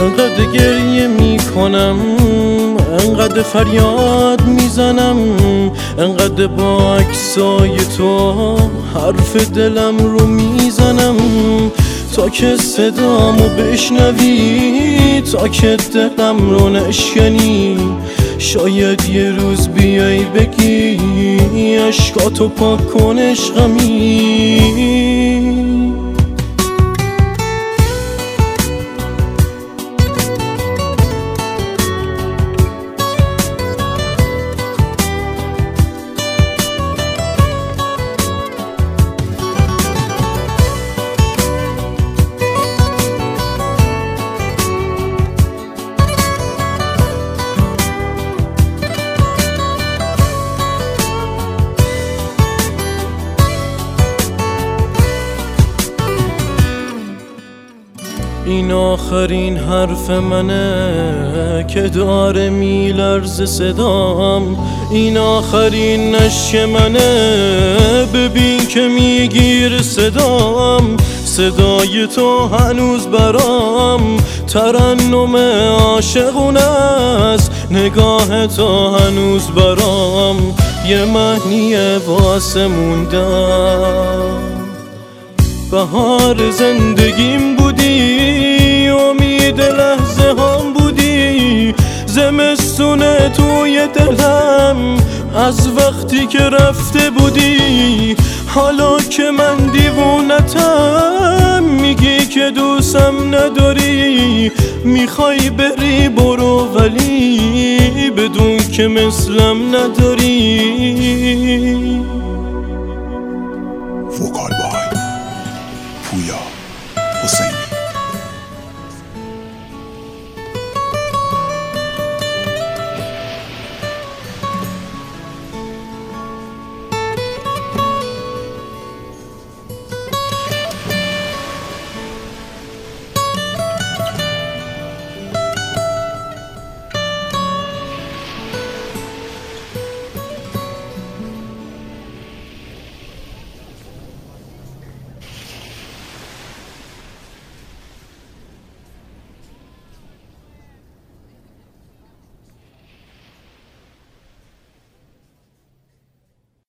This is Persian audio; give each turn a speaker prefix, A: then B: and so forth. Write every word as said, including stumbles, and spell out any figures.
A: انقدر گریه میکنم، انقدر فریاد میزنم، انقدر با عکسای تو حرف دلم رو میزنم، تا که صدامو بشنوی، تا که دلم رو نشکنی. شاید یه روز بیای بگی عشقاتو پاک کن عشقمی. این آخرین حرف منه که داره میلرزه صدام، این آخرین نشک منه ببین که میگیره صدام. صدای تو هنوز برام ترنم عاشقونه است، نگاه تو هنوز برام یه معنی واسه موندم. بهار زندگیم بودی، امید لحظه هم بودی، زمستونه توی دلم از وقتی که رفته بودی. حالا که من دیوونتم میگی که دوستم نداری، میخوای بری برو ولی بدون که مثلم نداری.